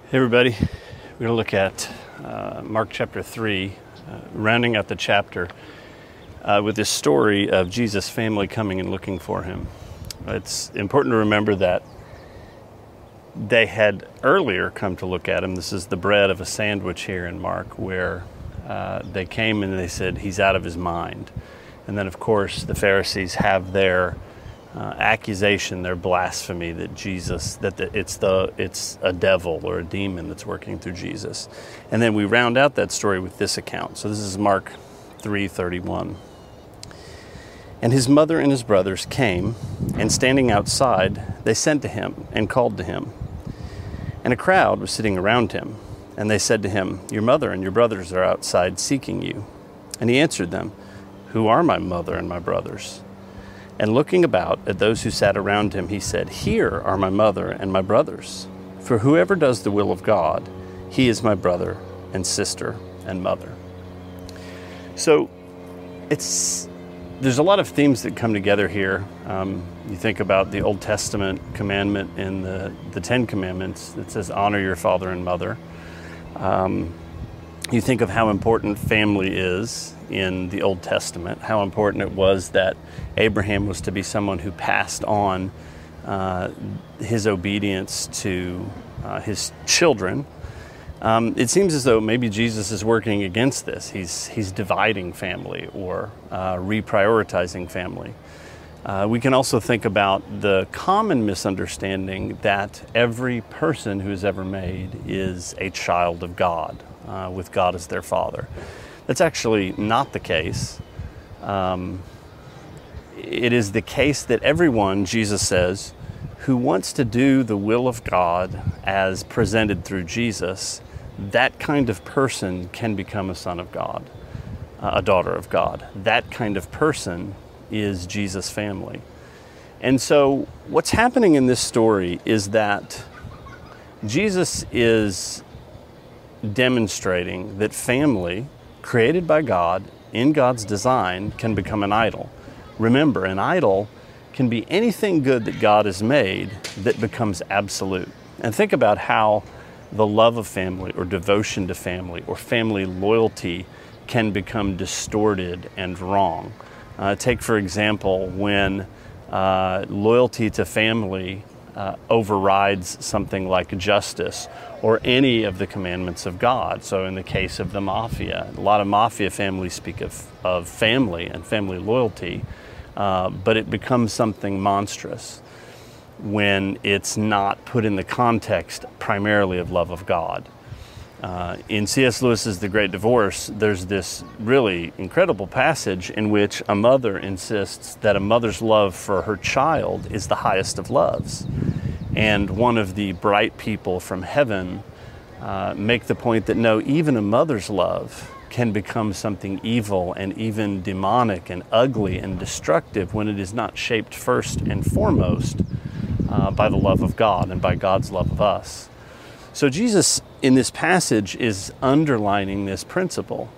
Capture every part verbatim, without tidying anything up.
Hey everybody, we're going to look at uh, Mark chapter three, uh, rounding out the chapter uh, with this story of Jesus' family coming and looking for him. It's important to remember that they had earlier come to look at him. This is the bread of a sandwich here in Mark, where uh, they came and they said, he's out of his mind. And then of course the Pharisees have their Uh, accusation, their blasphemy that Jesus, that the, it's the it's a devil or a demon that's working through Jesus. And then we round out that story with this account. So this is Mark three thirty-one. And his mother and his brothers came, and standing outside, they sent to him and called to him. And a crowd was sitting around him, and they said to him, "Your mother and your brothers are outside seeking you." And he answered them, "Who are my mother and my brothers?" And looking about at those who sat around him, he said, "Here are my mother and my brothers. For whoever does the will of God, he is my brother and sister and mother." So it's there's a lot of themes that come together here. Um, you think about the Old Testament commandment in the, the Ten Commandments that says, honor your father and mother. Um, you think of how important family is in the Old Testament, how important it was that Abraham was to be someone who passed on uh, his obedience to uh, his children. Um, it seems as though maybe Jesus is working against this. He's, he's dividing family or uh, reprioritizing family. Uh, we can also think about the common misunderstanding that every person who is ever made is a child of God, uh, with God as their father. That's actually not the case. Um, it is the case that everyone, Jesus says, who wants to do the will of God as presented through Jesus, that kind of person can become a son of God, a daughter of God. That kind of person is Jesus' family. And so what's happening in this story is that Jesus is demonstrating that family created by God, in God's design, can become an idol. Remember, an idol can be anything good that God has made that becomes absolute. And think about how the love of family or devotion to family or family loyalty can become distorted and wrong. Uh, take, for example, when uh, loyalty to family Uh, overrides something like justice or any of the commandments of God. So in the case of the mafia, a lot of mafia families speak of, of family and family loyalty, uh, but it becomes something monstrous when it's not put in the context primarily of love of God. Uh, in C S Lewis's The Great Divorce, there's this really incredible passage in which a mother insists that a mother's love for her child is the highest of loves. And one of the bright people from heaven uh, make the point that no, even a mother's love can become something evil and even demonic and ugly and destructive when it is not shaped first and foremost uh, by the love of God and by God's love of us. So Jesus, in this passage, is underlining this principle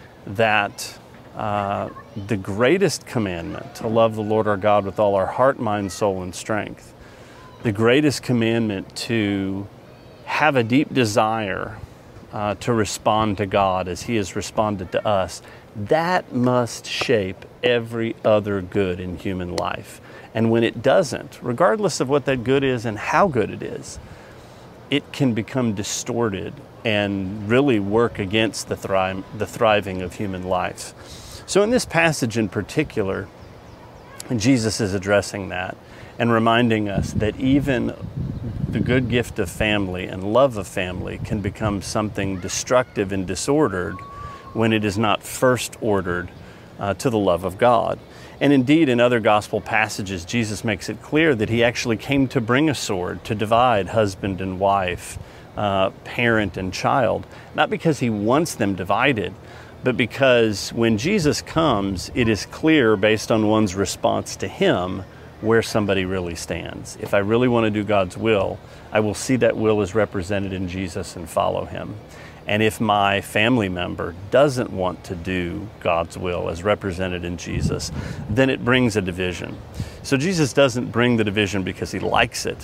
that uh, the greatest commandment, to love the Lord our God with all our heart, mind, soul, and strength, the greatest commandment to have a deep desire uh, to respond to God as He has responded to us, that must shape every other good in human life. And when it doesn't, regardless of what that good is and how good it is, it can become distorted and really work against the, thri- the thriving of human life. So in this passage in particular, Jesus is addressing that and reminding us that even the good gift of family and love of family can become something destructive and disordered when it is not first ordered uh, to the love of God. And indeed, in other gospel passages, Jesus makes it clear that he actually came to bring a sword to divide husband and wife, uh, parent and child, not because he wants them divided, but because when Jesus comes, it is clear based on one's response to him where somebody really stands. If I really want to do God's will, I will see that will is represented in Jesus and follow him. And if my family member doesn't want to do God's will as represented in Jesus, then it brings a division. So Jesus doesn't bring the division because he likes it.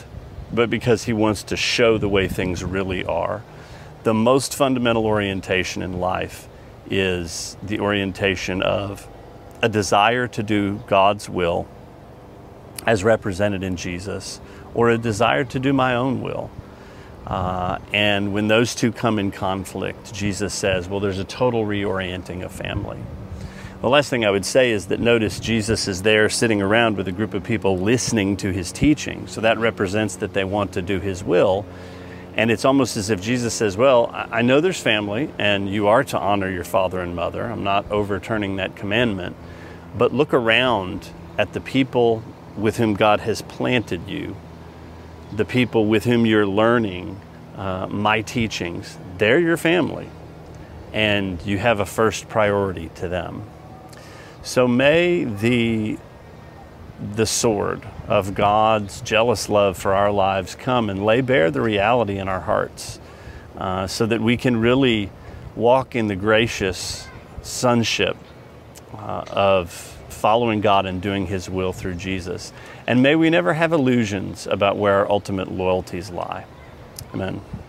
but because he wants to show the way things really are. The most fundamental orientation in life is the orientation of a desire to do God's will as represented in Jesus, or a desire to do my own will. Uh, and when those two come in conflict, Jesus says, well, there's a total reorienting of family. The last thing I would say is that notice Jesus is there sitting around with a group of people listening to his teaching. So that represents that they want to do his will. And it's almost as if Jesus says, well, I know there's family and you are to honor your father and mother. I'm not overturning that commandment. But look around at the people with whom God has planted you, the people with whom you're learning uh, my teachings. They're your family, and you have a first priority to them. So may the, the sword of God's jealous love for our lives come and lay bare the reality in our hearts, uh, so that we can really walk in the gracious sonship uh, of following God and doing his will through Jesus. And may we never have illusions about where our ultimate loyalties lie. Amen.